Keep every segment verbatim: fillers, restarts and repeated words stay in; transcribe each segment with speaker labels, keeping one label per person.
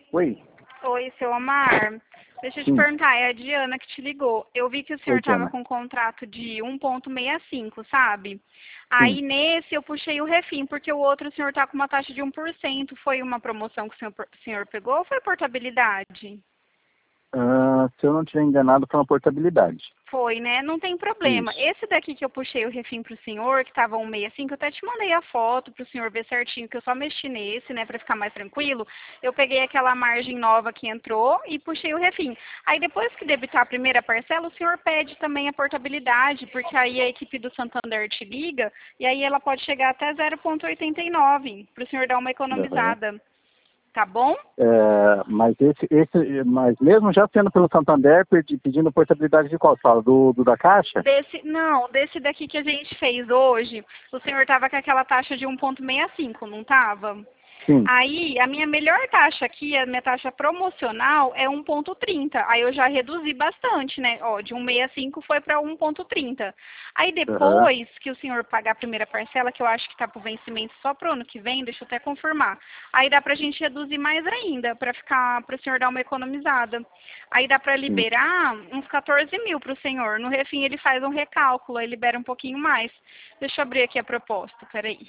Speaker 1: Oi.
Speaker 2: Oi, seu Omar. Deixa eu te
Speaker 1: Sim.
Speaker 2: perguntar, é a Diana que te ligou. Eu vi que o senhor
Speaker 1: Oi,
Speaker 2: estava
Speaker 1: Diana.
Speaker 2: com um contrato de um ponto sessenta e cinco, sabe?
Speaker 1: Sim.
Speaker 2: Aí nesse eu puxei o refim, porque o outro o senhor está com uma taxa de um por cento. Foi uma promoção que o senhor, o senhor pegou ou foi portabilidade?
Speaker 1: Ah, se eu não estiver enganado, foi uma portabilidade.
Speaker 2: Foi, né? Não tem problema.
Speaker 1: Isso.
Speaker 2: Esse daqui que eu puxei o refim pro senhor, que tava um sessenta e cinco, eu até te mandei a foto pro senhor ver certinho, que eu só mexi nesse, né, pra ficar mais tranquilo. Eu peguei aquela margem nova que entrou e puxei o refim. Aí depois que debitar a primeira parcela, o senhor pede também a portabilidade, porque aí a equipe do Santander te liga e aí ela pode chegar até zero ponto oitenta e nove, pro senhor dar uma
Speaker 1: Uhum.
Speaker 2: economizada. Tá bom?
Speaker 1: É, mas esse, esse, mas mesmo já sendo pelo Santander, pedi- pedindo portabilidade de qual? Você fala do, do da Caixa?
Speaker 2: Desse, não, desse daqui que a gente fez hoje, o senhor tava com aquela taxa de um ponto sessenta e cinco, não tava?
Speaker 1: Sim.
Speaker 2: Aí, a minha melhor taxa aqui, a minha taxa promocional é um ponto trinta. Aí eu já reduzi bastante, né? Ó, de um sessenta e cinco foi para um ponto trinta. Aí
Speaker 1: Uhum.
Speaker 2: depois que o senhor pagar a primeira parcela, que eu acho que está para o vencimento só para o ano que vem, deixa eu até confirmar. Aí dá para a gente reduzir mais ainda, para ficar, para o senhor dar uma economizada. Aí dá para
Speaker 1: Sim.
Speaker 2: liberar uns quatorze mil para o senhor. No refim ele faz um recálculo, aí libera um pouquinho mais. Deixa eu abrir aqui a proposta, peraí.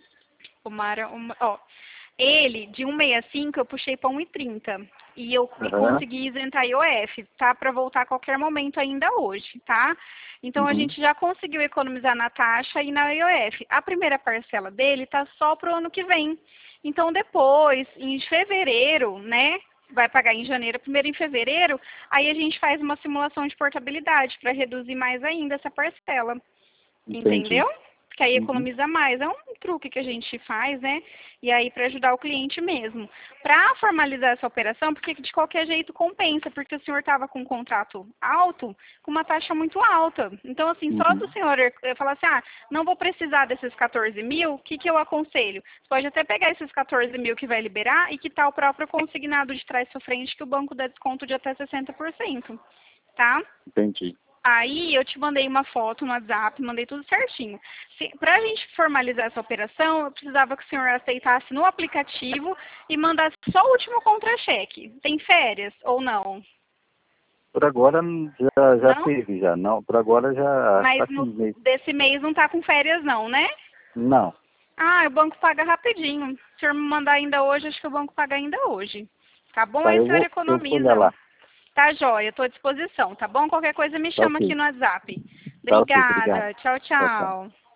Speaker 2: O Mara, uma, ó. Ele, de um sessenta e cinco, eu puxei para um e trinta. E eu e
Speaker 1: Uhum.
Speaker 2: consegui isentar I O F, tá? Para voltar a qualquer momento ainda hoje, tá? Então a
Speaker 1: Uhum.
Speaker 2: gente já conseguiu economizar na taxa e na I O F. A primeira parcela dele tá só pro ano que vem. Então depois, em fevereiro, né? Vai pagar em janeiro, primeiro em fevereiro, aí a gente faz uma simulação de portabilidade para reduzir mais ainda essa parcela.
Speaker 1: Entendi.
Speaker 2: Entendeu? Que aí
Speaker 1: Uhum.
Speaker 2: economiza mais. É um truque que a gente faz, né? E aí para ajudar o cliente mesmo. Para formalizar essa operação, porque de qualquer jeito compensa, porque o senhor estava com um contrato alto, com uma taxa muito alta. Então, assim, só do
Speaker 1: Uhum.
Speaker 2: senhor eu falar assim, ah, não vou precisar desses quatorze mil, o que, que eu aconselho? Você pode até pegar esses quatorze mil que vai liberar e quitar o próprio consignado de trás para frente, que o banco dá desconto de até sessenta por cento. Tá?
Speaker 1: Entendi.
Speaker 2: Aí eu te mandei uma foto no WhatsApp, mandei tudo certinho. Para a gente formalizar essa operação, eu precisava que o senhor aceitasse no aplicativo e mandasse só o último contra-cheque. Tem férias ou não?
Speaker 1: Por agora já, já
Speaker 2: Não?
Speaker 1: teve, já. Não, por agora já
Speaker 2: Mas
Speaker 1: está com
Speaker 2: no,
Speaker 1: mês.
Speaker 2: desse mês não tá com férias não, né?
Speaker 1: Não.
Speaker 2: Ah, o banco paga rapidinho. Se o senhor me mandar ainda hoje, acho que o banco paga ainda hoje. Tá bom?
Speaker 1: Tá,
Speaker 2: Aí o
Speaker 1: eu
Speaker 2: senhor
Speaker 1: vou, eu vou olhar
Speaker 2: economiza.
Speaker 1: lá.
Speaker 2: Tá, joia, estou à disposição, tá bom? Qualquer coisa me
Speaker 1: Tá
Speaker 2: chama aqui
Speaker 1: ok.
Speaker 2: no WhatsApp.
Speaker 1: Tá ok, obrigado.
Speaker 2: Obrigada. Tchau,
Speaker 1: Tchau, tchau.
Speaker 2: tchau.